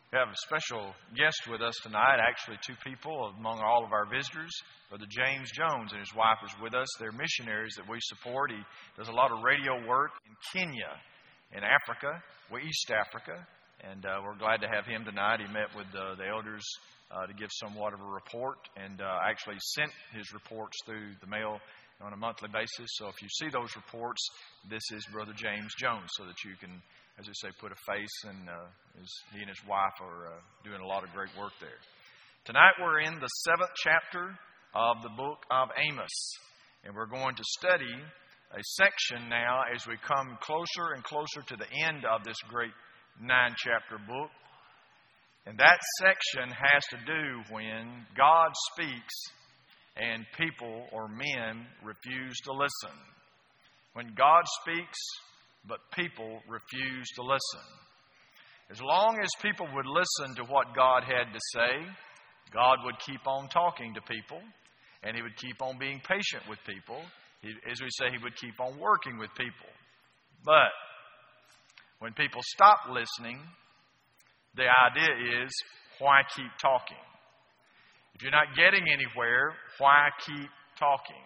We have a special guest with us tonight, actually two people among all of our visitors. Brother James Jones and his wife is with us. They're missionaries that we support. He does a lot of radio work in Kenya, in Africa, East Africa, and we're glad to have him tonight. He met with the elders to give somewhat of a report, and actually sent his reports through the mail on a monthly basis. So if you see those reports, this is Brother James Jones, so that you can, as I say, put a face, and he and his wife are doing a lot of great work there. Tonight we're in the 7th chapter of the book of Amos, and we're going to study a section now as we come closer and closer to the end of this great 9-chapter book. And that section has to do when God speaks and people or men refuse to listen. When God speaks, but people refuse to listen. As long as people would listen to what God had to say, God would keep on talking to people, and He would keep on being patient with people. As we say, He would keep on working with people. But when people stop listening, the idea is, why keep talking? If you're not getting anywhere, why keep talking?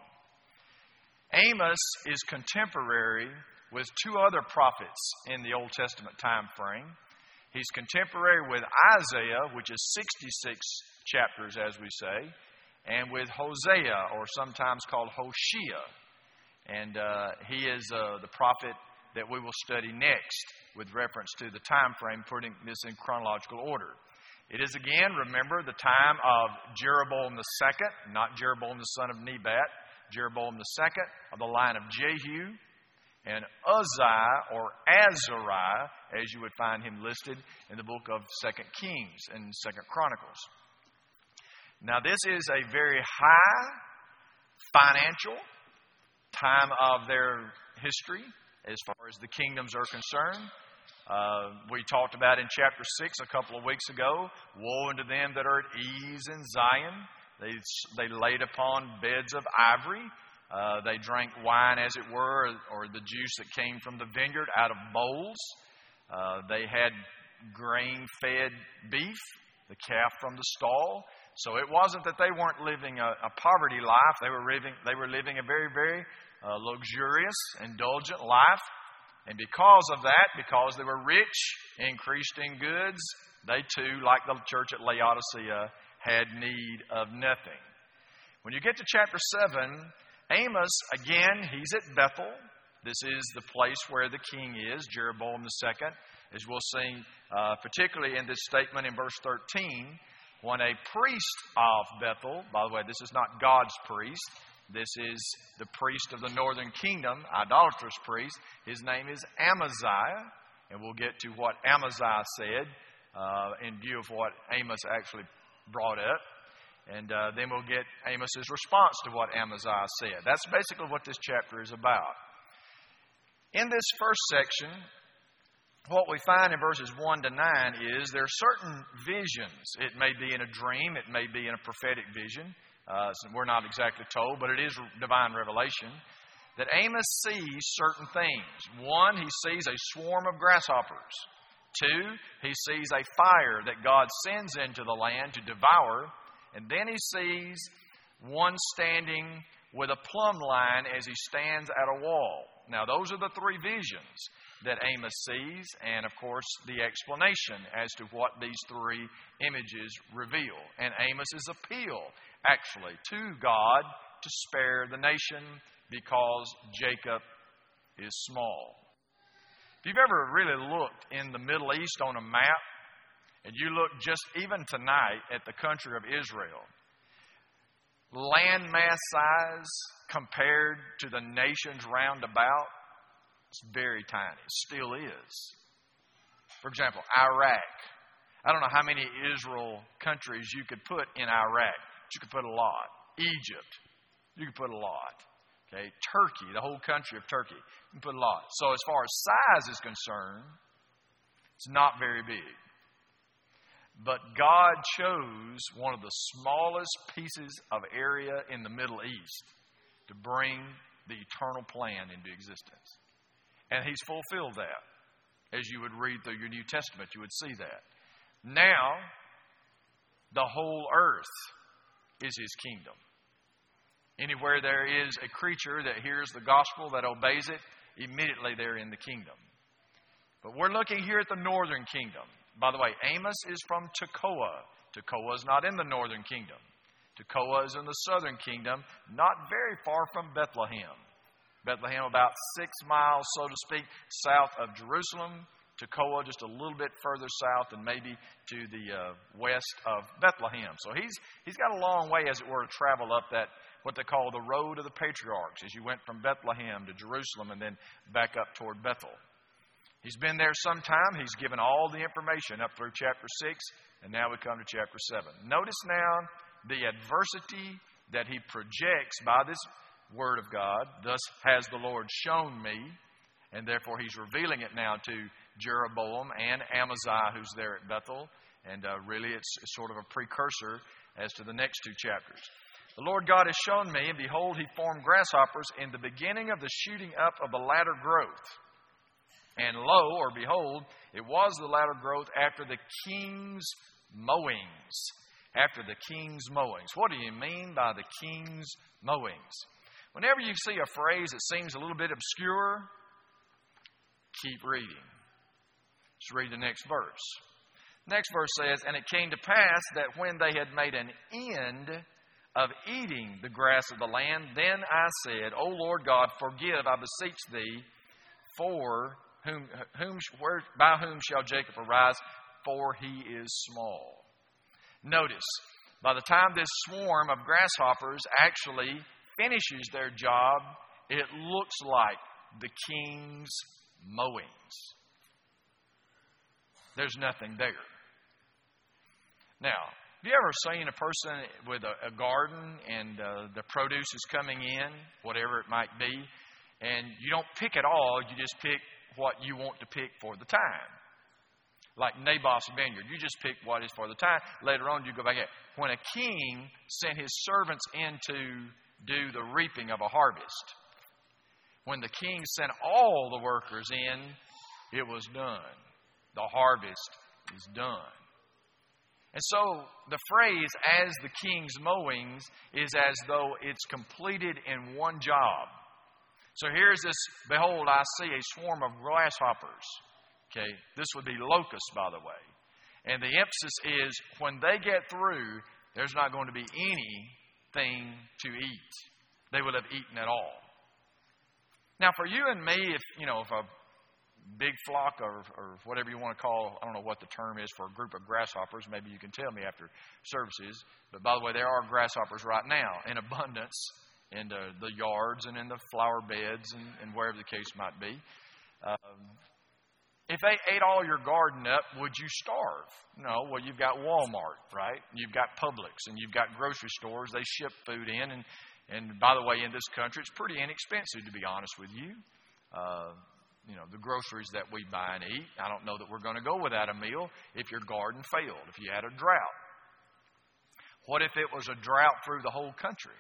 Amos is contemporary with two other prophets in the Old Testament time frame. He's contemporary with Isaiah, which is 66 chapters, as we say, and with Hosea, or sometimes called Hoshea. And he is the prophet that we will study next with reference to the time frame, putting this in chronological order. It is again, remember, the time of Jeroboam II, not Jeroboam the son of Nebat, Jeroboam II of the line of Jehu, and Uzziah, or Azariah, as you would find him listed in the book of 2 Kings and 2 Chronicles. Now, this is a very high financial time of their history as far as the kingdoms are concerned. We talked about in chapter 6 a couple of weeks ago, woe unto them that are at ease in Zion. They laid upon beds of ivory. They drank wine, as it were, or the juice that came from the vineyard out of bowls. They had grain-fed beef, the calf from the stall. So it wasn't that they weren't living a poverty life. They were living a very, very luxurious, indulgent life. And because of that, because they were rich, increased in goods, they too, like the church at Laodicea, had need of nothing. When you get to chapter 7, Amos, again, he's at Bethel. This is the place where the king is, Jeroboam II, as we'll see, particularly in this statement in verse 13, when a priest of Bethel, by the way, this is not God's priest, this is the priest of the northern kingdom, idolatrous priest. His name is Amaziah, and we'll get to what Amaziah said in view of what Amos actually brought up. And then we'll get Amos's response to what Amaziah said. That's basically what this chapter is about. In this first section, what we find in verses 1 to 9 is there are certain visions. It may be in a dream. It may be in a prophetic vision. So we're not exactly told, but it is divine revelation, that Amos sees certain things. 1, he sees a swarm of grasshoppers. 2, he sees a fire that God sends into the land to devour. And then he sees one standing with a plumb line as he stands at a wall. Now, those are the 3 visions that Amos sees, and of course, the explanation as to what these 3 images reveal. And Amos's appeal, actually, to God to spare the nation because Jacob is small. If you've ever really looked in the Middle East on a map, and you look just even tonight at the country of Israel, land mass size compared to the nations round about, it's very tiny. It still is. For example, Iraq. I don't know how many Israel countries you could put in Iraq. But you could put a lot. Egypt. You could put a lot. Okay, Turkey, the whole country of Turkey. You can put a lot. So as far as size is concerned, it's not very big. But God chose one of the smallest pieces of area in the Middle East to bring the eternal plan into existence. And He's fulfilled that. As you would read through your New Testament, you would see that. Now, the whole earth is His kingdom. Anywhere there is a creature that hears the gospel, that obeys it, immediately they're in the kingdom. But we're looking here at the northern kingdom. By the way, Amos is from Tekoa. Tekoa is not in the northern kingdom. Tekoa is in the southern kingdom, not very far from Bethlehem. Bethlehem about 6 miles, so to speak, south of Jerusalem. Tekoa just a little bit further south and maybe to the west of Bethlehem. So he's got a long way, as it were, to travel up that, what they call the road of the patriarchs, as you went from Bethlehem to Jerusalem and then back up toward Bethel. He's been there some time. He's given all the information up through chapter 6, and now we come to chapter 7. Notice now the adversity that he projects by this word of God. Thus has the Lord shown me, and therefore he's revealing it now to Jeroboam and Amaziah, who's there at Bethel. And really it's sort of a precursor as to the next two chapters. The Lord God has shown me, and behold, He formed grasshoppers in the beginning of the shooting up of the latter growth. And lo, or behold, it was the latter growth after the king's mowings. After the king's mowings. What do you mean by the king's mowings? Whenever you see a phrase that seems a little bit obscure, keep reading. Let's read the next verse. Next verse says, And it came to pass that when they had made an end of eating the grass of the land, then I said, O Lord God, forgive, I beseech Thee, for by whom shall Jacob arise? For he is small. Notice, by the time this swarm of grasshoppers actually finishes their job, it looks like the king's mowings. There's nothing there. Now, have you ever seen a person with a garden and the produce is coming in, whatever it might be, and you don't pick it all, you just pick what you want to pick for the time? Like Naboth's vineyard. You just pick what is for the time. Later on, you go back. When a king sent his servants in to do the reaping of a harvest, when the king sent all the workers in, it was done. The harvest is done. And so the phrase, as the king's mowings, is as though it's completed in one job. So here's this, behold, I see a swarm of grasshoppers. Okay, this would be locusts, by the way. And the emphasis is when they get through, there's not going to be anything to eat. They will have eaten it all. Now, for you and me, if a big flock or whatever you want to call, I don't know what the term is for a group of grasshoppers. Maybe you can tell me after services. But by the way, there are grasshoppers right now in abundance in the yards and in the flower beds and wherever the case might be. If they ate all your garden up, would you starve? No. Well, you've got Walmart, right? You've got Publix, and you've got grocery stores. They ship food in. And by the way, in this country, it's pretty inexpensive, to be honest with you. The groceries that we buy and eat. I don't know that we're going to go without a meal if your garden failed, if you had a drought. What if it was a drought through the whole country?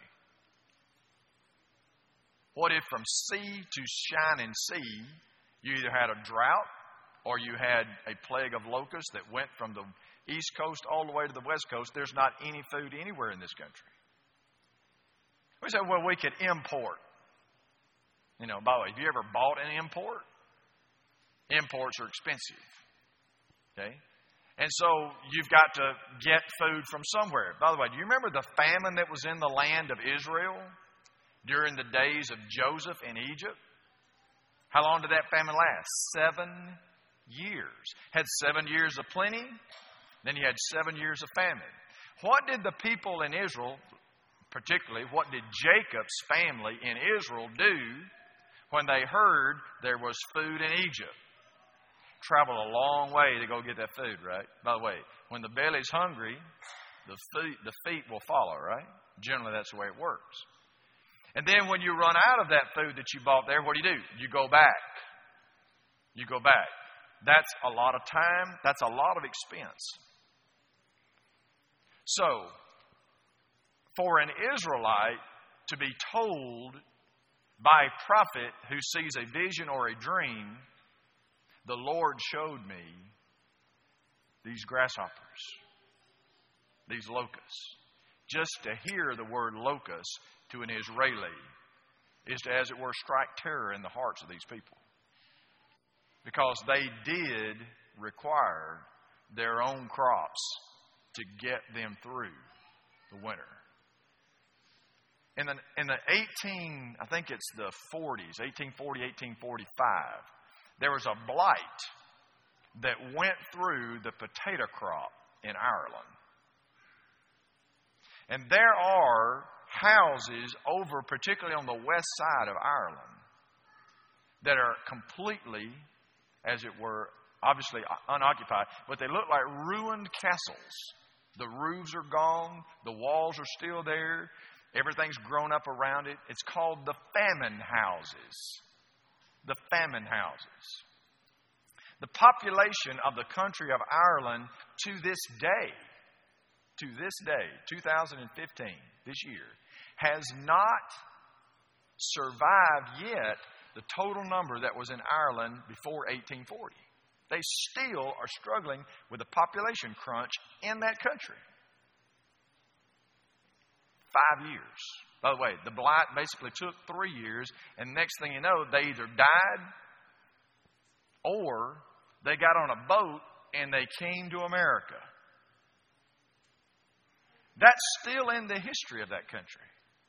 What if from sea to shining sea, you either had a drought or you had a plague of locusts that went from the east coast all the way to the west coast? There's not any food anywhere in this country. We say, well, we could import. By the way, have you ever bought an import? Imports are expensive. Okay? And so you've got to get food from somewhere. By the way, do you remember the famine that was in the land of Israel during the days of Joseph in Egypt? How long did that famine last? 7 years. Had 7 years of plenty, then you had 7 years of famine. What did the people in Israel, particularly, what did Jacob's family in Israel do when they heard there was food in Egypt? Travel a long way to go get that food, right? By the way, when the belly's hungry, the feet will follow, right? Generally, that's the way it works. And then when you run out of that food that you bought there, what do? You go back. You go back. That's a lot of time. That's a lot of expense. So, for an Israelite to be told by a prophet who sees a vision or a dream, the Lord showed me these grasshoppers, these locusts. Just to hear the word locust to an Israeli is to, as it were, strike terror in the hearts of these people. Because they did require their own crops to get them through the winter. In the 18, I think it's the 40s, 1840, 1845, there was a blight that went through the potato crop in Ireland. And there are houses over, particularly on the west side of Ireland, that are completely, as it were, obviously unoccupied, but they look like ruined castles. The roofs are gone, the walls are still there, everything's grown up around it. It's called the famine houses. The famine houses. The population of the country of Ireland to this day, 2015, this year, has not survived yet the total number that was in Ireland before 1840. They still are struggling with a population crunch in that country. 5 years. By the way, the blight basically took 3 years, and next thing you know, they either died or they got on a boat and they came to America. That's still in the history of that country.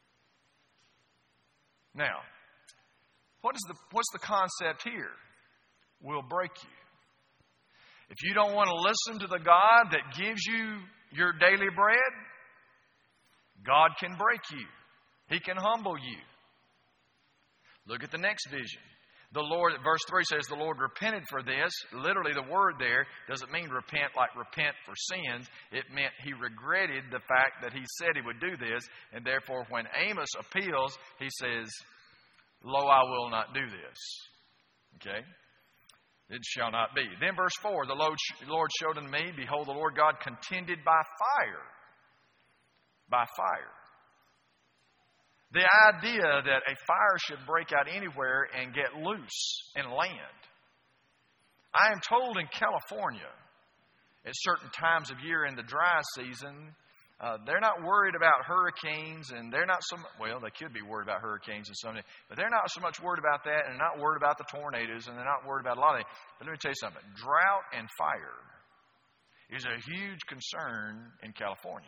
Now, what's the concept here? We'll break you. If you don't want to listen to the God that gives you your daily bread, God can break you. He can humble you. Look at the next vision. The Lord, verse 3 says, the Lord repented for this. Literally, the word there doesn't mean repent like repent for sins. It meant he regretted the fact that he said he would do this. And therefore, when Amos appeals, he says, lo, I will not do this. Okay? It shall not be. Then verse 4, the Lord showed unto me, behold, the Lord God contended by fire. By fire. The idea that a fire should break out anywhere and get loose and land. I am told in California, at certain times of year in the dry season, they're not worried about hurricanes, and they're not so much, well, they could be worried about hurricanes and something, but they're not so much worried about that, and they're not worried about the tornadoes, and they're not worried about a lot of things. But let me tell you something. Drought and fire is a huge concern in California.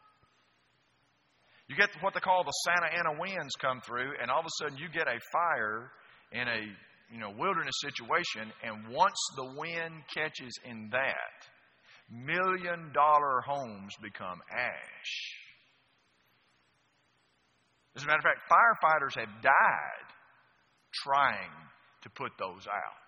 You get what they call the Santa Ana winds come through, and all of a sudden you get a fire in a wilderness situation, and once the wind catches in that, $1 million homes become ash. As a matter of fact, firefighters have died trying to put those out.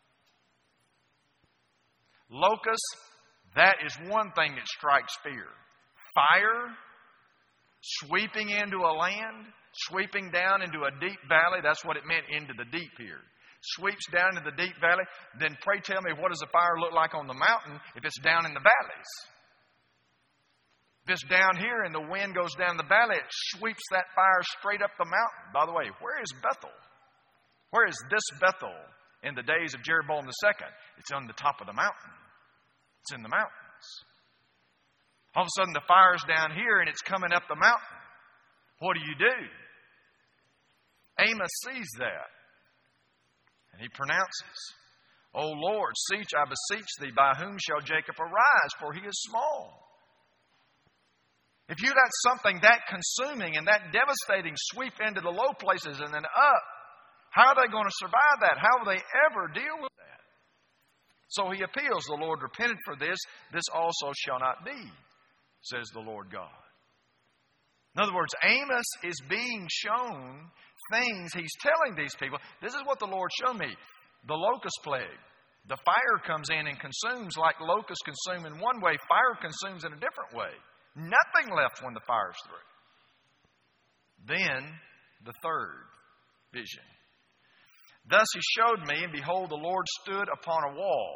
Locusts, that is one thing that strikes fear. Fire, sweeping into a land, sweeping down into a deep valley. That's what it meant, into the deep here. Sweeps down into the deep valley. Then pray tell me, what does a fire look like on the mountain if it's down in the valleys? If it's down here and the wind goes down the valley, it sweeps that fire straight up the mountain. By the way, where is Bethel? Where is this Bethel in the days of Jeroboam II? It's on the top of the mountain. It's in the mountains. All of a sudden, the fire's down here and it's coming up the mountain. What do? Amos sees that. And he pronounces, O Lord, I beseech thee, by whom shall Jacob arise? For he is small. If you let something that consuming and that devastating sweep into the low places and then up, how are they going to survive that? How will they ever deal with that? So he appeals, the Lord repented for this. This also shall not be, says the Lord God. In other words, Amos is being shown things he's telling these people. This is what the Lord showed me. The locust plague. The fire comes in and consumes like locusts consume in one way. Fire consumes in a different way. Nothing left when the fire's through. Then the third vision. Thus he showed me, and behold, the Lord stood upon a wall.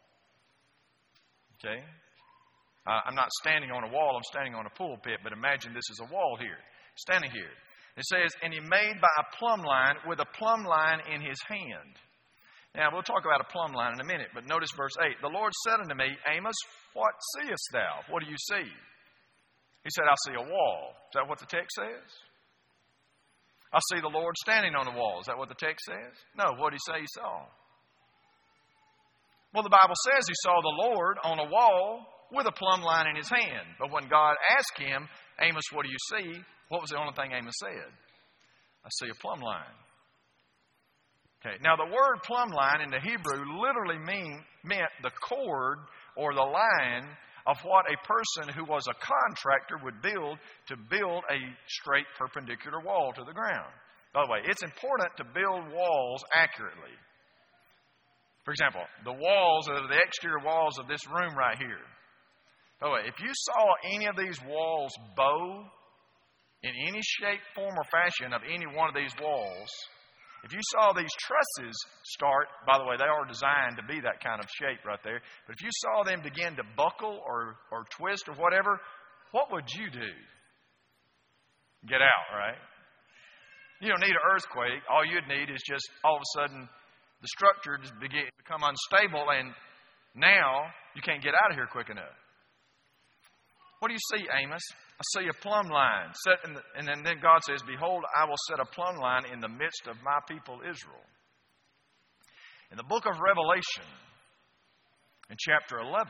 Okay? I'm not standing on a wall, I'm standing on a pulpit, but imagine this is a wall here, standing here. It says, and he made by a plumb line, with a plumb line in his hand. Now, we'll talk about a plumb line in a minute, but notice verse 8. The Lord said unto me, Amos, what seest thou? What do you see? He said, I see a wall. Is that what the text says? I see the Lord standing on the wall. Is that what the text says? No, what did he say he saw? Well, the Bible says he saw the Lord on a wall with a plumb line in his hand. But when God asked him, Amos, what do you see? What was the only thing Amos said? I see a plumb line. Okay. Now, the word plumb line in the Hebrew literally meant the cord or the line of what a person who was a contractor would build to build a straight perpendicular wall to the ground. By the way, it's important to build walls accurately. For example, the exterior walls of this room right here. By the way, if you saw any of these walls bow in any shape, form, or fashion of any one of these walls, if you saw these trusses start, by the way, they are designed to be that kind of shape right there. But if you saw them begin to buckle or twist or whatever, what would you do? Get out, right? You don't need an earthquake. All you'd need is just all of a sudden the structure just become unstable, and now you can't get out of here quick enough. What do you see, Amos? I see a plumb line. And then God says, Behold, I will set a plumb line in the midst of my people Israel. In the book of Revelation, in chapter 11,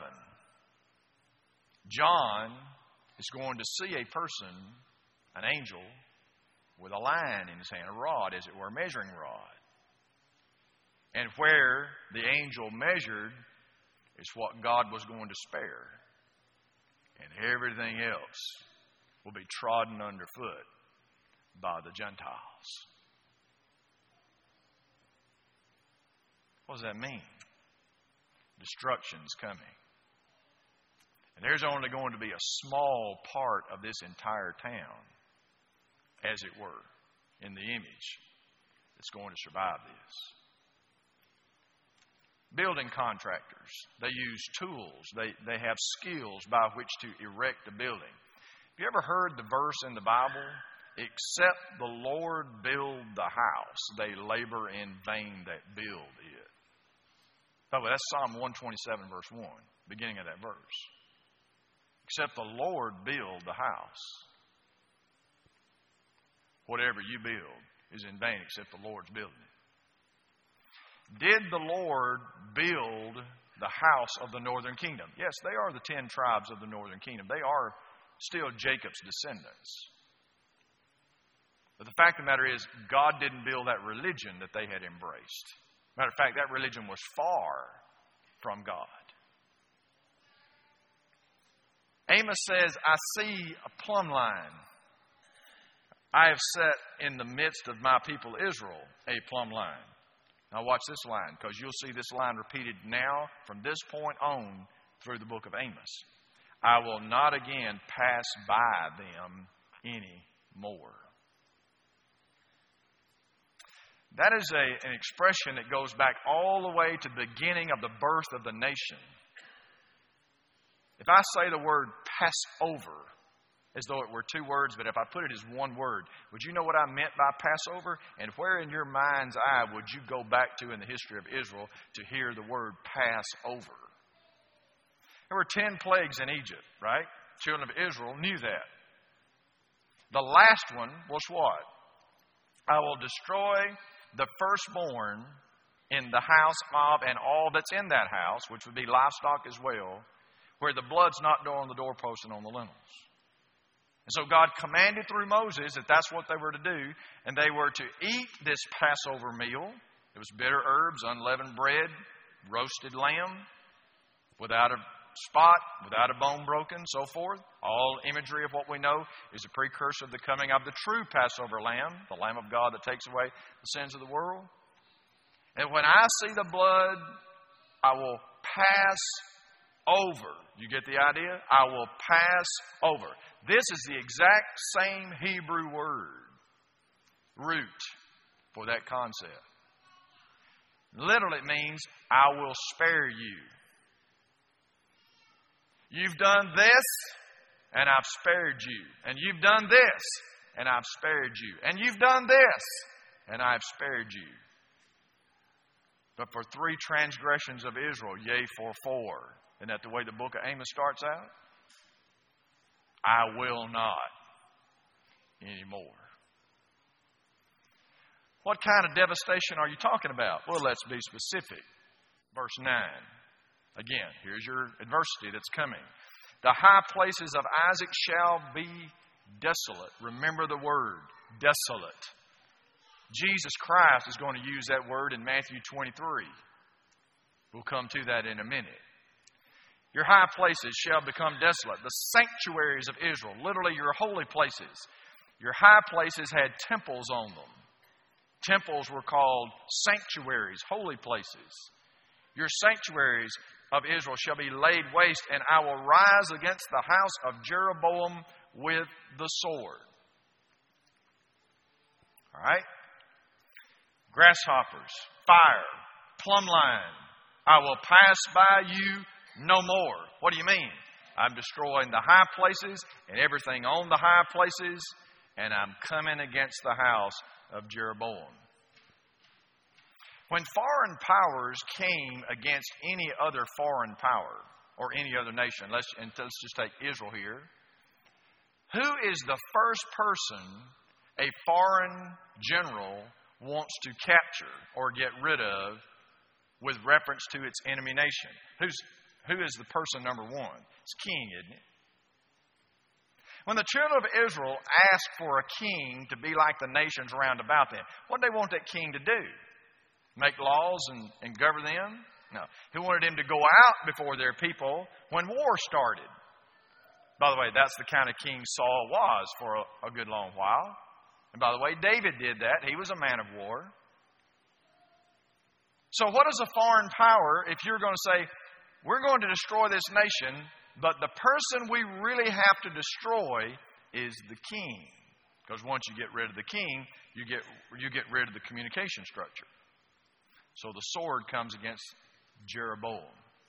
John is going to see a person, an angel, with a line in his hand, a rod, as it were, a measuring rod. And where the angel measured is what God was going to spare. And everything else will be trodden underfoot by the Gentiles. What does that mean? Destruction's coming. And there's only going to be a small part of this entire town, as it were, in the image, that's going to survive this. Building contractors, they use tools. They have skills by which to erect a building. Have you ever heard the verse in the Bible? Except the Lord build the house, they labor in vain that build it. By the way, that's Psalm 127, verse 1, beginning of that verse. Except the Lord build the house, whatever you build is in vain except the Lord's building it. Did the Lord build the house of the northern kingdom? Yes, they are the 10 tribes of the northern kingdom. They are still Jacob's descendants. But the fact of the matter is, God didn't build that religion that they had embraced. Matter of fact, that religion was far from God. Amos says, I see a plumb line. I have set in the midst of my people Israel a plumb line. Now watch this line, because you'll see this line repeated now from this point on through the book of Amos. I will not again pass by them anymore. That is an expression that goes back all the way to the beginning of the birth of the nation. If I say the word pass over, as though it were two words, but if I put it as one word, would you know what I meant by Passover? And where in your mind's eye would you go back to in the history of Israel to hear the word pass over? There were 10 plagues in Egypt, right? Children of Israel knew that. The last one was what? I will destroy the firstborn in the house of, and all that's in that house, which would be livestock as well, where the blood's not on the doorpost and on the lintels. And so God commanded through Moses that that's what they were to do. And they were to eat this Passover meal. It was bitter herbs, unleavened bread, roasted lamb, without a spot, without a bone broken, so forth. All imagery of what we know is a precursor of the coming of the true Passover lamb, the Lamb of God that takes away the sins of the world. And when I see the blood, I will pass over. You get the idea? I will pass over. This is the exact same Hebrew root for that concept. Literally, it means, I will spare you. You've done this, and I've spared you. And you've done this, and I've spared you. And you've done this, and I've spared you. But for 3 transgressions of Israel, yea, for 4. Isn't that the way the book of Amos starts out? I will not anymore. What kind of devastation are you talking about? Well, let's be specific. Verse 9. Again, here's your adversity that's coming. The high places of Isaac shall be desolate. Remember the word, desolate. Jesus Christ is going to use that word in Matthew 23. We'll come to that in a minute. Your high places shall become desolate. The sanctuaries of Israel, literally your holy places. Your high places had temples on them. Temples were called sanctuaries, holy places. Your sanctuaries of Israel shall be laid waste, and I will rise against the house of Jeroboam with the sword. All right? Grasshoppers, fire, plumb line. I will pass by you no more. What do you mean? I'm destroying the high places and everything on the high places, and I'm coming against the house of Jeroboam. When foreign powers came against any other foreign power or any other nation, let's just take Israel here. Who is the first person a foreign general wants to capture or get rid of with reference to its enemy nation? Who is the person number one? It's king, isn't it? When the children of Israel asked for a king to be like the nations round about them, what did they want that king to do? Make laws and govern them? No. He wanted him to go out before their people when war started. By the way, that's the kind of king Saul was for a good long while. And by the way, David did that. He was a man of war. So what is a foreign power if you're going to say, we're going to destroy this nation, but the person we really have to destroy is the king? Because once you get rid of the king, you get rid of the communication structure. So the sword comes against Jeroboam.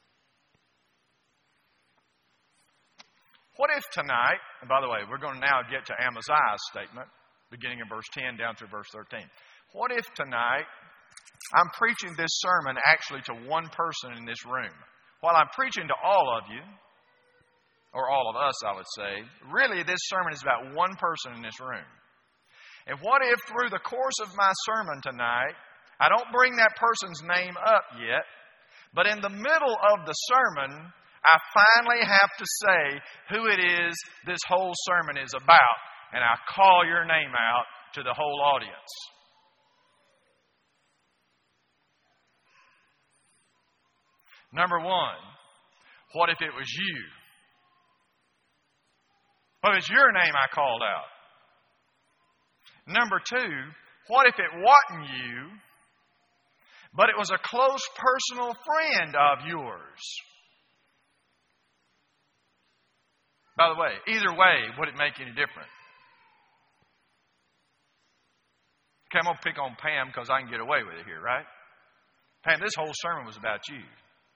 What if tonight, and by the way, we're going to now get to Amaziah's statement, beginning in verse 10 down through verse 13. What if tonight I'm preaching this sermon actually to one person in this room? While I'm preaching to all of you, or all of us, I would say, really this sermon is about one person in this room. And what if through the course of my sermon tonight, I don't bring that person's name up yet, but in the middle of the sermon, I finally have to say who it is this whole sermon is about, and I call your name out to the whole audience. Number one, what if it was you? What if it's your name I called out? Number two, what if it wasn't you, but it was a close personal friend of yours? By the way, either way, would it make any difference? Okay, I'm going to pick on Pam because I can get away with it here, right? Pam, this whole sermon was about you.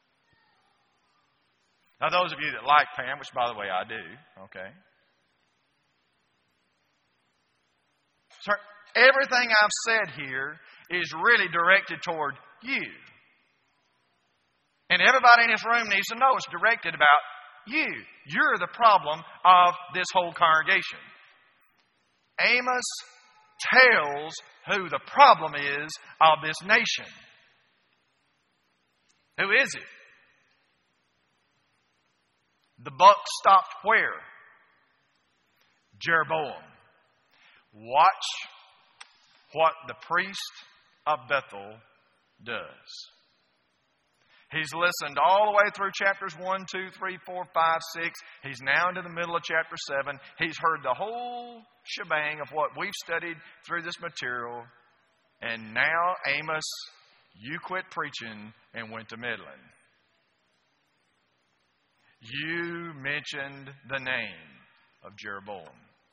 Now, those of you that like Pam, which, by the way, I do, okay? So everything I've said here is really directed toward you. And everybody in this room needs to know it's directed about you. You're the problem of this whole congregation. Amos tells who the problem is of this nation. Who is it? The buck stopped where? Jeroboam. Watch what the priest of Bethel does. He's listened all the way through chapters 1, 2, 3, 4, 5, 6. He's now into the middle of chapter 7. He's heard the whole shebang of what we've studied through this material. And now, Amos, you quit preaching and went to meddling. You mentioned the name of Jeroboam.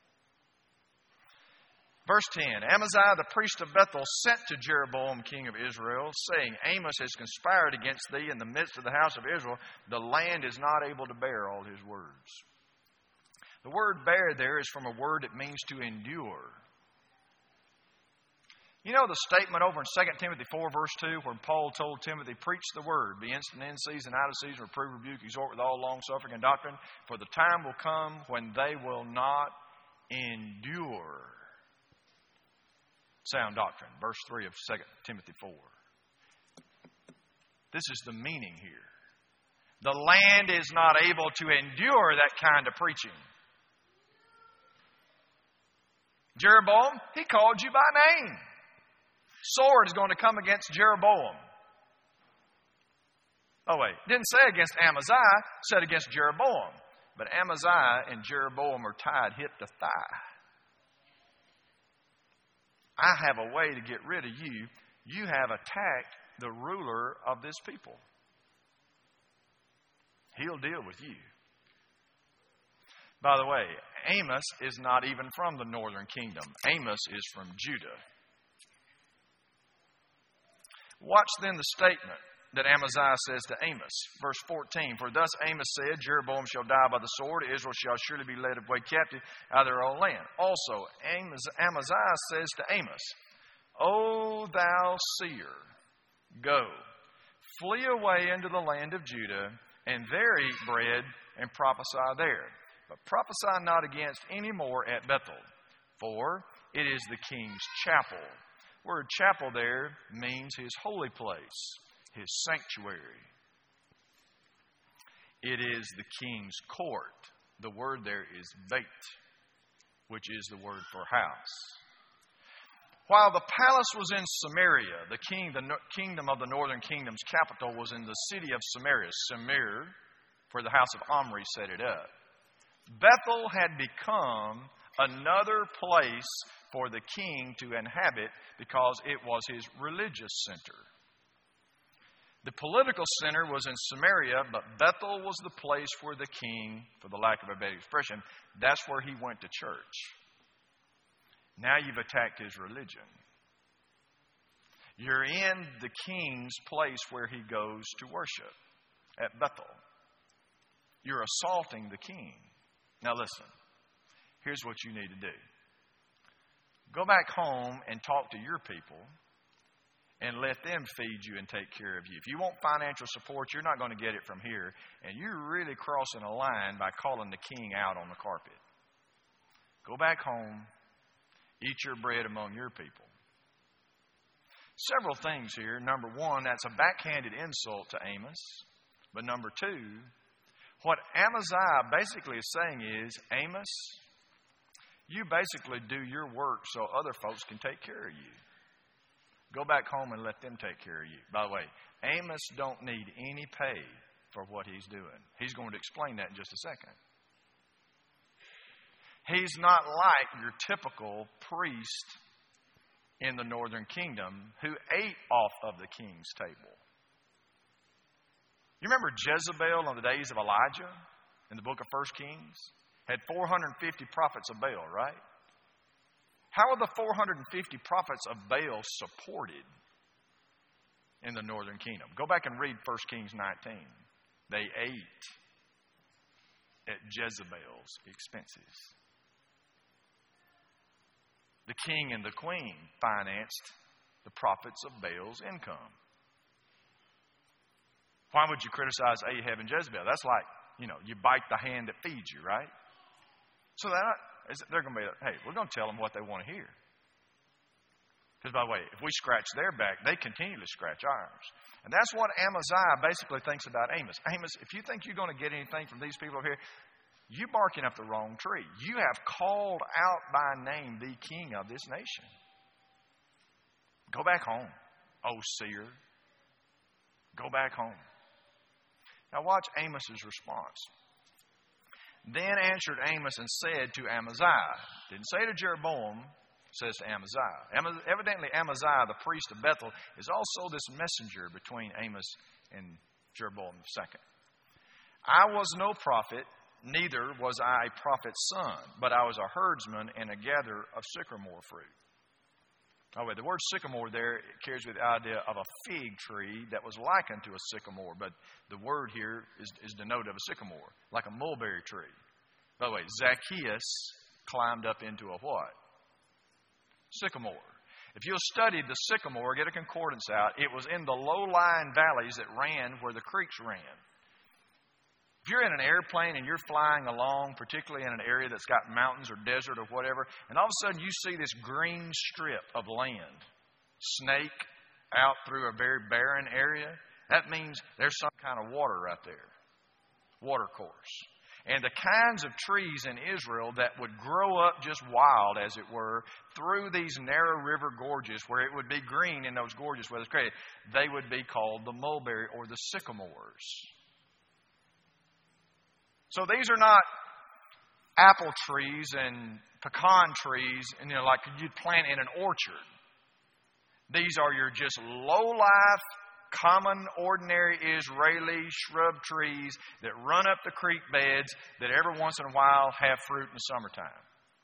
Verse 10, Amaziah the priest of Bethel sent to Jeroboam king of Israel, saying, Amos has conspired against thee in the midst of the house of Israel. The land is not able to bear all his words. The word bear there is from a word that means to endure. You know the statement over in 2 Timothy 4, verse 2, where Paul told Timothy, preach the word, be instant in season, out of season, reprove, rebuke, exhort with all long-suffering and doctrine, for the time will come when they will not endure sound doctrine. Verse 3 of 2 Timothy 4. This is the meaning here. The land is not able to endure that kind of preaching. Jeroboam, he called you by name. Sword is going to come against Jeroboam. Oh, wait. Didn't say against Amaziah, said against Jeroboam. But Amaziah and Jeroboam are tied hip to thigh. I have a way to get rid of you. You have attacked the ruler of this people. He'll deal with you. By the way, Amos is not even from the northern kingdom. Amos is from Judah. Watch then the statement that Amaziah says to Amos. Verse 14, for thus Amos said, Jeroboam shall die by the sword, Israel shall surely be led away captive out of their own land. Also, Amaziah says to Amos, O thou seer, go, flee away into the land of Judah, and there eat bread, and prophesy there. But prophesy not against any more at Bethel, for it is the king's chapel. The word chapel there means his holy place, his sanctuary. It is the king's court. The word there is beit, which is the word for house. While the palace was in Samaria, the kingdom of the northern kingdom's capital was in the city of Samaria, Samir, where the house of Omri set it up. Bethel had become another place for the king to inhabit because it was his religious center. The political center was in Samaria, but Bethel was the place where the king, for the lack of a better expression, that's where he went to church. Now you've attacked his religion. You're in the king's place where he goes to worship, at Bethel. You're assaulting the king. Now listen, here's what you need to do. Go back home and talk to your people and let them feed you and take care of you. If you want financial support, you're not going to get it from here. And you're really crossing a line by calling the king out on the carpet. Go back home. Eat your bread among your people. Several things here. Number one, that's a backhanded insult to Amos. But number two, what Amaziah basically is saying is, Amos, you basically do your work so other folks can take care of you. Go back home and let them take care of you. By the way, Amos don't need any pay for what he's doing. He's going to explain that in just a second. He's not like your typical priest in the northern kingdom who ate off of the king's table. You remember Jezebel in the days of Elijah in the book of 1 Kings? Had 450 prophets of Baal, right? How are the 450 prophets of Baal supported in the northern kingdom? Go back and read 1 Kings 19. They ate at Jezebel's expenses. The king and the queen financed the prophets of Baal's income. Why would you criticize Ahab and Jezebel? That's like, you bite the hand that feeds you, right? So they're going to be like, hey, we're going to tell them what they want to hear. Because, by the way, if we scratch their back, they continually scratch ours. And that's what Amaziah basically thinks about Amos. Amos, if you think you're going to get anything from these people over here, you're barking up the wrong tree. You have called out by name the king of this nation. Go back home, O seer. Go back home. Now watch Amos's response. Then answered Amos and said to Amaziah. Didn't say to Jeroboam, says to Amaziah. Evidently Amaziah, the priest of Bethel, is also this messenger between Amos and Jeroboam II. I was no prophet, neither was I a prophet's son, but I was a herdsman and a gatherer of sycamore fruit. Oh, wait, the word sycamore there carries with the idea of a fig tree that was likened to a sycamore, but the word here is denoted of a sycamore, like a mulberry tree. By the way, Zacchaeus climbed up into a what? Sycamore. If you'll study the sycamore, get a concordance out, it was in the low-lying valleys that ran where the creeks ran. If you're in an airplane and you're flying along, particularly in an area that's got mountains or desert or whatever, and all of a sudden you see this green strip of land snake out through a very barren area, that means there's some kind of water right there, water course. And the kinds of trees in Israel that would grow up just wild, as it were, through these narrow river gorges where it would be green in those gorges where it's created, they would be called the mulberry or the sycamores. So these are not apple trees and pecan trees, and like you'd plant in an orchard. These are your just low-life, common, ordinary Israeli shrub trees that run up the creek beds that every once in a while have fruit in the summertime.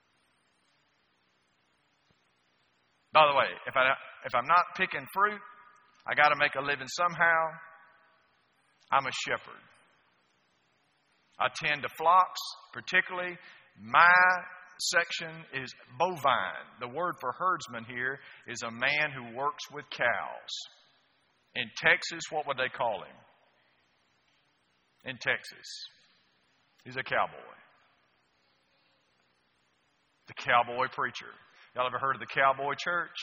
By the way, if I'm not picking fruit, I got to make a living somehow. I'm a shepherd. I tend to flocks, particularly. My section is bovine. The word for herdsman here is a man who works with cows. In Texas, what would they call him? In Texas, he's a cowboy. The cowboy preacher. Y'all ever heard of the cowboy church?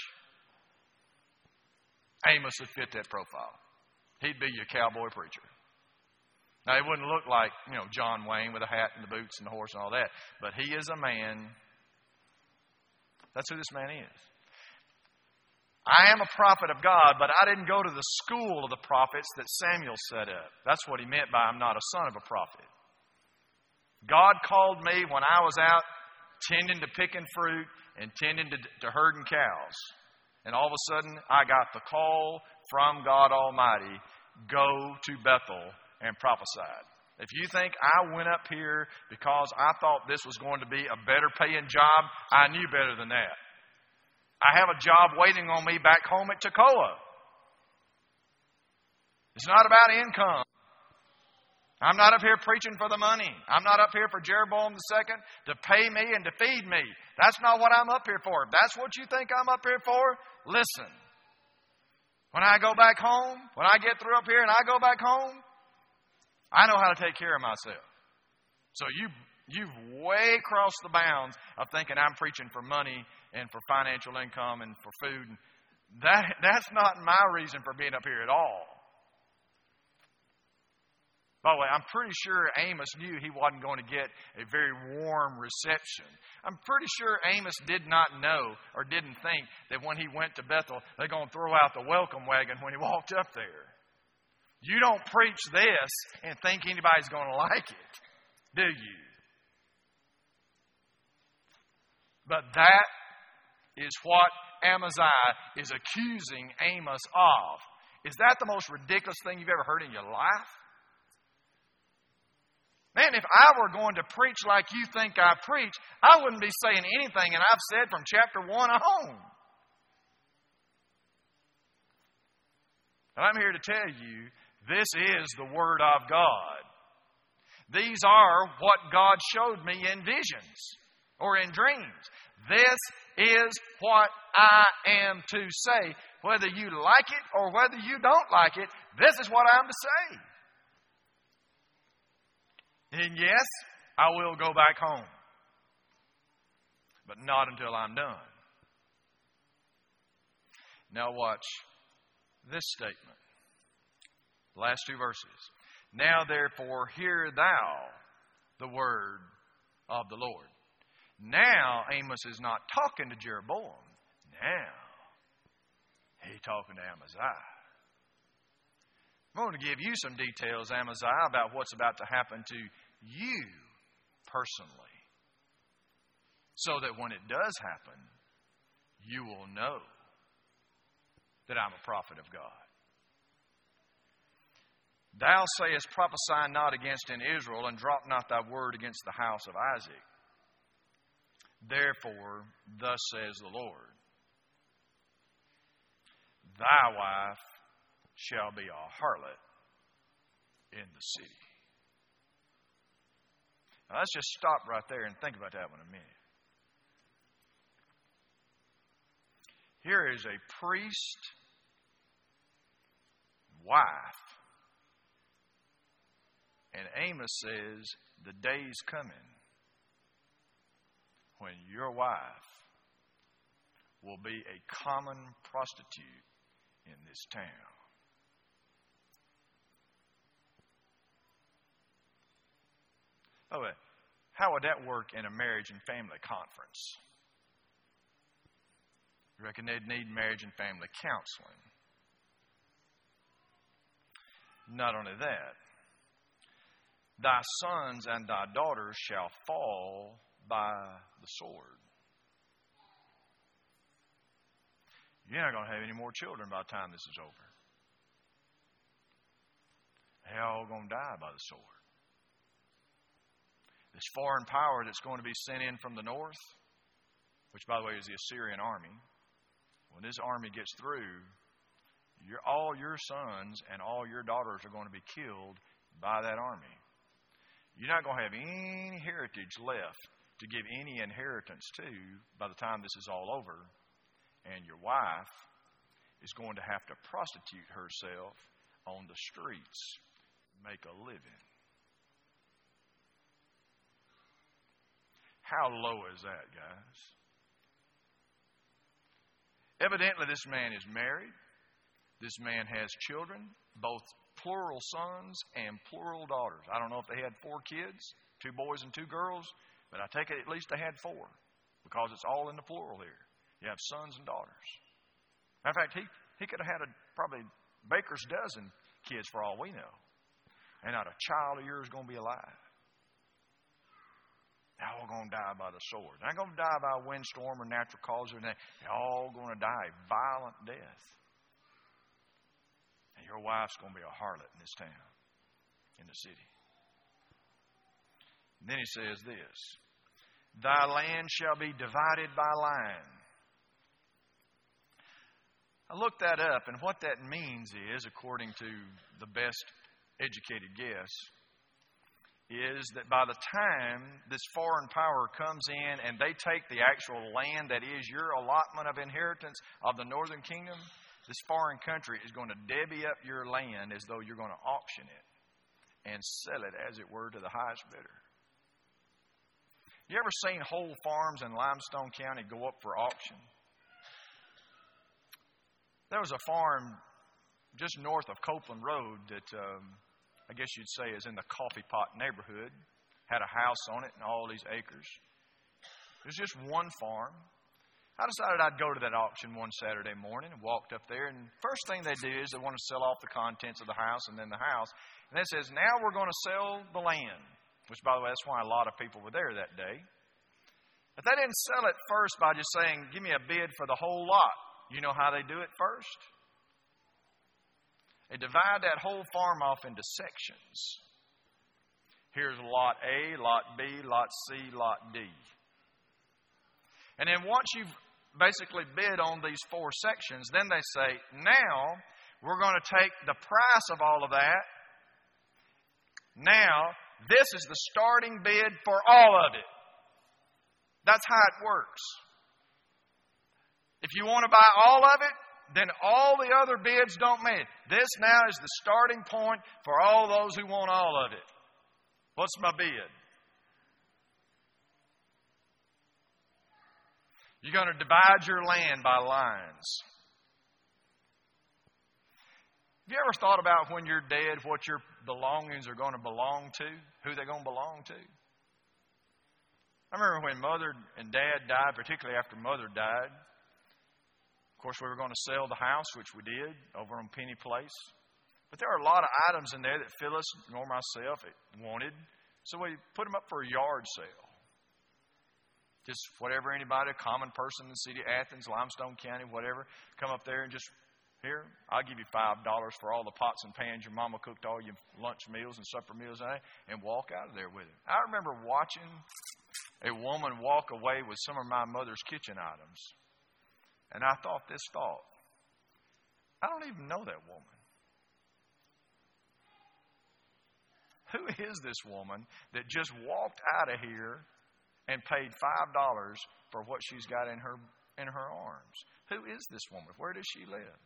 Amos would fit that profile. He'd be your cowboy preacher. Now, it wouldn't look like, John Wayne with a hat and the boots and the horse and all that. But he is a man. That's who this man is. I am a prophet of God, but I didn't go to the school of the prophets that Samuel set up. That's what he meant by I'm not a son of a prophet. God called me when I was out tending to picking fruit and tending to herding cows. And all of a sudden, I got the call from God Almighty, go to Bethel and prophesied. If you think I went up here because I thought this was going to be a better paying job, I knew better than that. I have a job waiting on me back home at Tekoa. It's not about income. I'm not up here preaching for the money. I'm not up here for Jeroboam II to pay me and to feed me. That's not what I'm up here for. If that's what you think I'm up here for, listen. When I go back home, when I get through up here and I go back home, I know how to take care of myself. So you've way crossed the bounds of thinking I'm preaching for money and for financial income and for food. That's not my reason for being up here at all. By the way, I'm pretty sure Amos knew he wasn't going to get a very warm reception. I'm pretty sure Amos did not know or didn't think that when he went to Bethel, they're going to throw out the welcome wagon when he walked up there. You don't preach this and think anybody's going to like it, do you? But that is what Amaziah is accusing Amos of. Is that the most ridiculous thing you've ever heard in your life? Man, if I were going to preach like you think I preach, I wouldn't be saying anything, and I've said from chapter 1 on. And I'm here to tell you, this is the Word of God. These are what God showed me in visions or in dreams. This is what I am to say. Whether you like it or whether you don't like it, this is what I'm to say. And yes, I will go back home. But not until I'm done. Now watch this statement. Last two verses. Now therefore hear thou the word of the Lord. Now Amos is not talking to Jeroboam. Now he's talking to Amaziah. I'm going to give you some details, Amaziah, about what's about to happen to you personally. So that when it does happen, you will know that I'm a prophet of God. Thou sayest, prophesy not against in Israel, and drop not thy word against the house of Isaac. Therefore, thus says the Lord, thy wife shall be a harlot in the city. Now, let's just stop right there and think about that one a minute. Here is a priest wife. And Amos says, the day's coming when your wife will be a common prostitute in this town. Oh, how would that work in a marriage and family conference? You reckon they'd need marriage and family counseling? Not only that, thy sons and thy daughters shall fall by the sword. You're not going to have any more children by the time this is over. They're all going to die by the sword. This foreign power that's going to be sent in from the north, which, by the way, is the Assyrian army, when this army gets through, all your sons and all your daughters are going to be killed by that army. You're not going to have any heritage left to give any inheritance to by the time this is all over. And your wife is going to have to prostitute herself on the streets to make a living. How low is that, guys? Evidently, this man is married. This man has children, both plural sons and plural daughters. I don't know if they had 4 kids, 2 boys and 2 girls, but I take it at least they had 4, because it's all in the plural here. You have sons and daughters. Matter of fact, he could have had probably baker's dozen kids for all we know. And not a child of yours is going to be alive. They're all going to die by the sword. They're not going to die by a windstorm or natural causes. They're all going to die a violent death. And your wife's going to be a harlot in this town, in the city. And then he says this, thy land shall be divided by line. I looked that up, and what that means is, according to the best educated guess, is that by the time this foreign power comes in and they take the actual land that is your allotment of inheritance of the northern kingdom, this foreign country is going to divvy up your land as though you're going to auction it and sell it, as it were, to the highest bidder. You ever seen whole farms in Limestone County go up for auction? There was a farm just north of Copeland Road that I guess you'd say is in the Coffee Pot neighborhood. Had a house on it and all these acres. It was just one farm. I decided I'd go to that auction one Saturday morning and walked up there. And first thing they do is they want to sell off the contents of the house and then the house. And it says, now we're going to sell the land. Which, by the way, that's why a lot of people were there that day. But they didn't sell it first by just saying, give me a bid for the whole lot. You know how they do it first? They divide that whole farm off into sections. Here's lot A, lot B, lot C, lot D. And then once you've basically bid on these 4 sections, then they say, now we're going to take the price of all of that. Now, this is the starting bid for all of it. That's how it works. If you want to buy all of it, then all the other bids don't matter. This now is the starting point for all those who want all of it. What's my bid? You're going to divide your land by lines. Have you ever thought about when you're dead what your belongings are going to belong to? Who they're going to belong to? I remember when Mother and Dad died, particularly after Mother died. Of course, we were going to sell the house, which we did, over on Penny Place. But there are a lot of items in there that Phyllis nor myself wanted. So we put them up for a yard sale. Just whatever anybody, a common person in the city of Athens, Limestone County, whatever, come up there and just, here, I'll give you $5 for all the pots and pans your mama cooked all your lunch meals and supper meals and walk out of there with it. I remember watching a woman walk away with some of my mother's kitchen items. And I thought this thought, I don't even know that woman. Who is this woman that just walked out of here and paid $5 for what she's got in her in her arms. Who is this woman? Where does she live?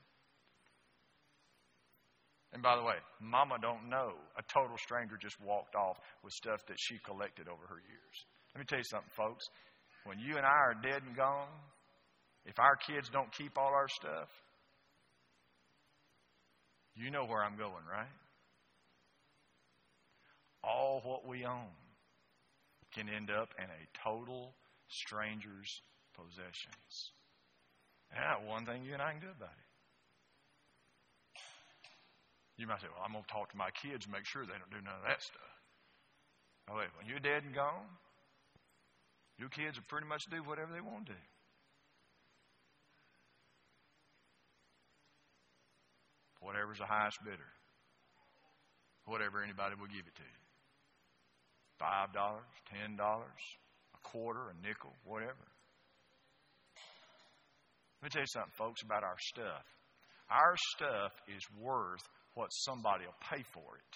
And by the way, Mama don't know. A total stranger just walked off with stuff that she collected over her years. Let me tell you something, folks. When you and I are dead and gone, if our kids don't keep all our stuff, you know where I'm going, right? All what we own can end up in a total stranger's possessions. And that's one thing you and I can do about it. You might say, well, I'm going to talk to my kids and make sure they don't do none of that stuff. Oh, wait, when you're dead and gone, your kids will pretty much do whatever they want to do. Whatever's the highest bidder. Whatever anybody will give it to you. $5, $10, a quarter, a nickel, whatever. Let me tell you something, folks, about our stuff. Our stuff is worth what somebody will pay for it.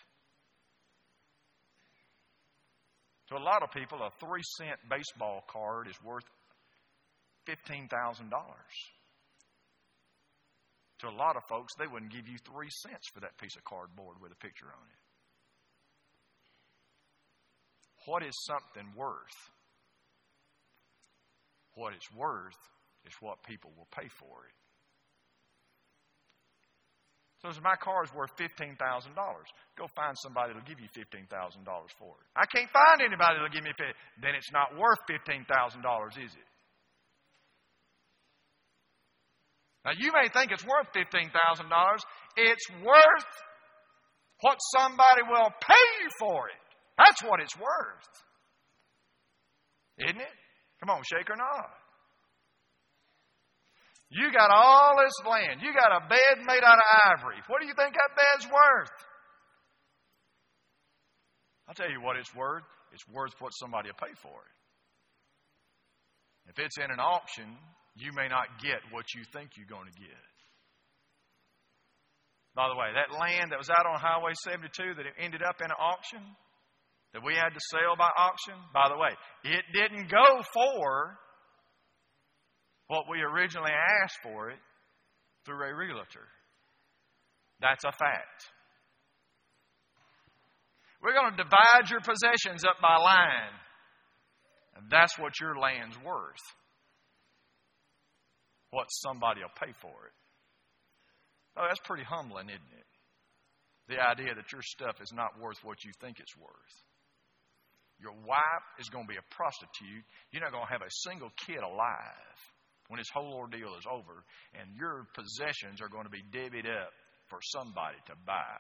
To a lot of people, a 3-cent baseball card is worth $15,000. To a lot of folks, they wouldn't give you 3 cents for that piece of cardboard with a picture on it. What is something worth? What it's worth is what people will pay for it. So if my car is worth $15,000, go find somebody that'll give you $15,000 for it. I can't find anybody that'll give me $15,000. Then it's not worth $15,000, is it? Now, you may think it's worth $15,000. It's worth what somebody will pay you for it. That's what it's worth. Isn't it? Come on, shake or nod. You got all this land. You got a bed made out of ivory. What do you think that bed's worth? I'll tell you what it's worth. It's worth what somebody will pay for it. If it's in an auction, you may not get what you think you're going to get. By the way, that land that was out on Highway 72 that ended up in an auction, that we had to sell by auction, by the way, it didn't go for what we originally asked for it through a realtor. That's a fact. We're going to divide your possessions up by line. And that's what your land's worth. What somebody will pay for it. Oh, that's pretty humbling, isn't it? The idea that your stuff is not worth what you think it's worth. Your wife is going to be a prostitute. You're not going to have a single kid alive when this whole ordeal is over, and your possessions are going to be divvied up for somebody to buy.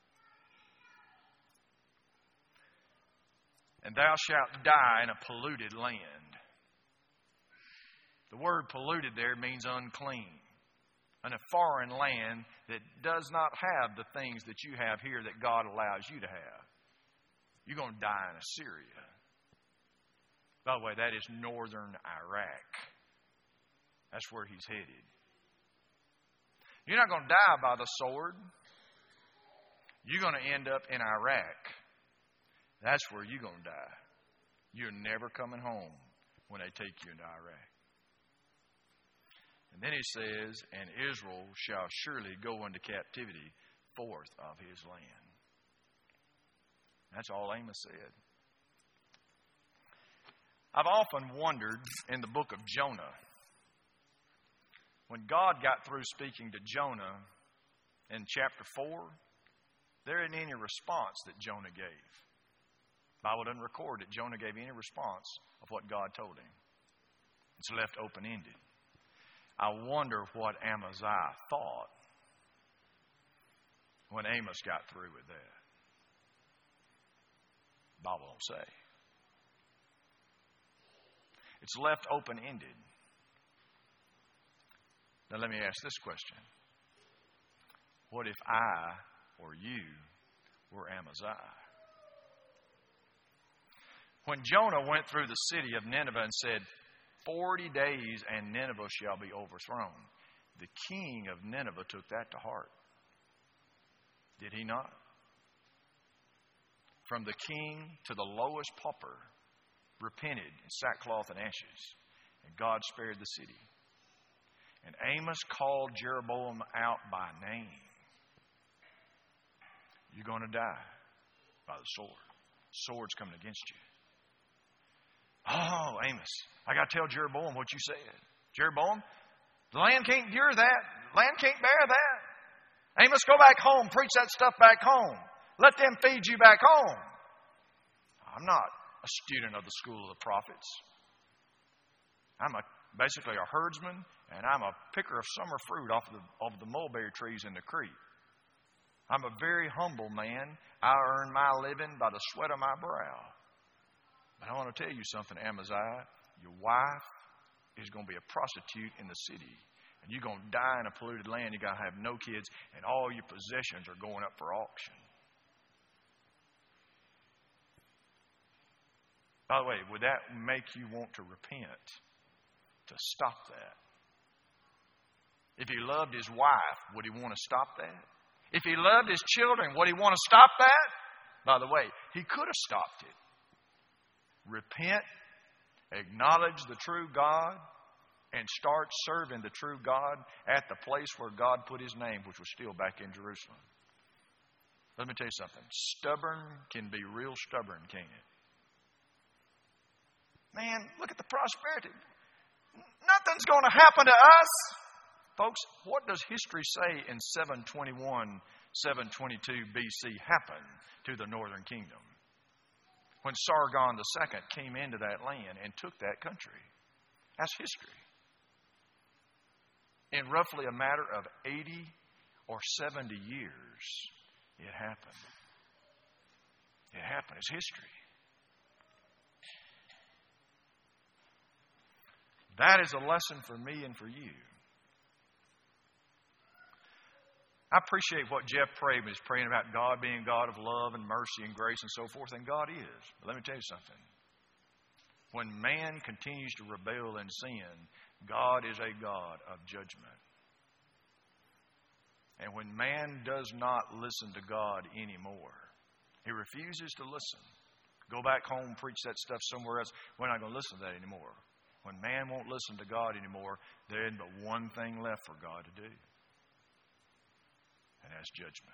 And thou shalt die in a polluted land. The word polluted there means unclean. In a foreign land that does not have the things that you have here that God allows you to have. You're going to die in Assyria. By the way, that is northern Iraq. That's where he's headed. You're not going to die by the sword. You're going to end up in Iraq. That's where you're going to die. You're never coming home when they take you into Iraq. And then he says, and Israel shall surely go into captivity forth of his land. That's all Amos said. I've often wondered in the book of Jonah, when God got through speaking to Jonah in chapter 4, there isn't any response that Jonah gave. The Bible doesn't record that Jonah gave any response of what God told him. It's left open-ended. I wonder what Amaziah thought when Amos got through with that. The Bible don't say. It's left open-ended. Now let me ask this question. What if I or you were Amaziah? When Jonah went through the city of Nineveh and said, 40 days and Nineveh shall be overthrown, the king of Nineveh took that to heart. Did he not? From the king to the lowest pauper repented in sackcloth and ashes, and God spared the city. And Amos called Jeroboam out by name. You're going to die by the sword. Sword's coming against you. Oh, Amos, I got to tell Jeroboam what you said. Jeroboam, the land can't endure that. The land can't bear that. Amos, go back home. Preach that stuff back home. Let them feed you back home. I'm not a student of the school of the prophets. I'm basically a herdsman, and I'm a picker of summer fruit off the mulberry trees in the creek. I'm a very humble man. I earn my living by the sweat of my brow. But I want to tell you something, Amaziah. Your wife is going to be a prostitute in the city. And you're going to die in a polluted land. You're going to have no kids. And all your possessions are going up for auction. By the way, would that make you want to repent? To stop that? If he loved his wife, would he want to stop that? If he loved his children, would he want to stop that? By the way, he could have stopped it. Repent, acknowledge the true God, and start serving the true God at the place where God put his name, which was still back in Jerusalem. Let me tell you something. Stubborn can be real stubborn, can't it? Man, look at the prosperity. Nothing's going to happen to us. Folks, what does history say in 721, 722 BC happened to the northern kingdom? When Sargon II came into that land and took that country. That's history. In roughly a matter of 80 or 70 years, it happened. It happened. It's history. That is a lesson for me and for you. I appreciate what Jeff prayed when he was praying about God being God of love and mercy and grace and so forth, and God is. But let me tell you something. When man continues to rebel and sin, God is a God of judgment. And when man does not listen to God anymore, he refuses to listen. Go back home, preach that stuff somewhere else. We're not going to listen to that anymore. When man won't listen to God anymore, there isn't but one thing left for God to do. And that's judgment.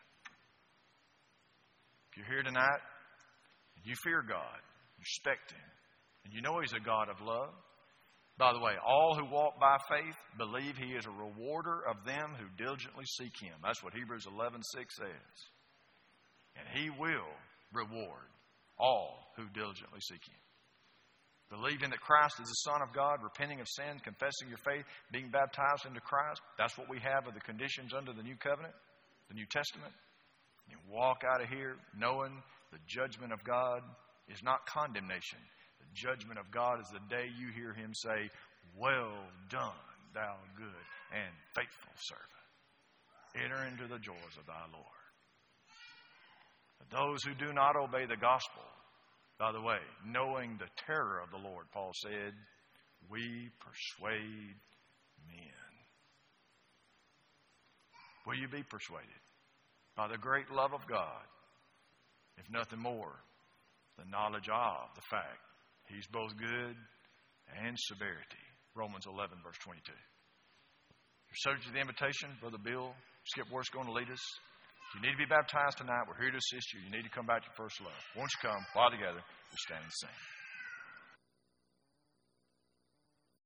If you're here tonight, and you fear God, you respect him, and you know he's a God of love. By the way, all who walk by faith believe he is a rewarder of them who diligently seek him. That's what Hebrews 11:6 says. And he will reward all who diligently seek him. Believing that Christ is the Son of God, repenting of sin, confessing your faith, being baptized into Christ. That's what we have of the conditions under the New Covenant, the New Testament. You walk out of here knowing the judgment of God is not condemnation. The judgment of God is the day you hear him say, "Well done, thou good and faithful servant. Enter into the joys of thy Lord." But those who do not obey the gospel, by the way, knowing the terror of the Lord, Paul said, we persuade men. Will you be persuaded? By the great love of God, if nothing more, the knowledge of the fact he's both good and severity. Romans 11, verse 22. You're subject to the invitation. Brother Bill, Skip Worth's going to lead us. If you need to be baptized tonight, we're here to assist you. You need to come back to first love. Won't you come? While together, we stand and sing.